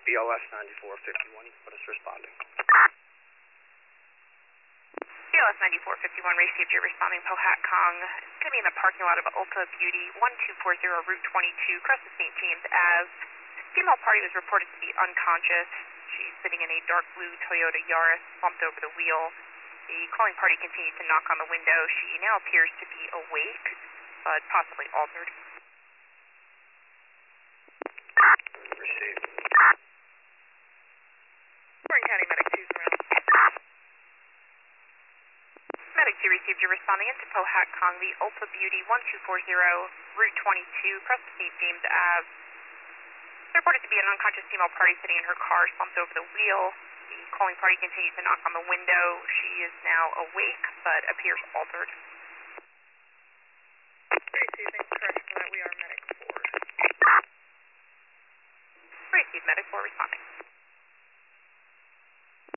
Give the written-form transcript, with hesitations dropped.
BLS 9451, what is responding? BLS 9451 received your responding Pohatcong. It's going to be in the parking lot of Ulta Beauty, 1240 Route 22, across the St. James Ave. Female party was reported to be unconscious. She's sitting in a dark blue Toyota Yaris, bumped over the wheel. The calling party continued to knock on the window. She now appears to be awake, but possibly altered. Received. Orange County Medic 2 surround. Medic 2 received your responding into Pohatcong, the Ulta Beauty, 1240 Route 22, across the St. James Ave. Reported to be an unconscious female party sitting in her car, slumped over the wheel. The calling party continued to knock on the window. She is now awake, but appears altered. Receiving, correction for that, we are Medic 4. Received, Medic 4 responding.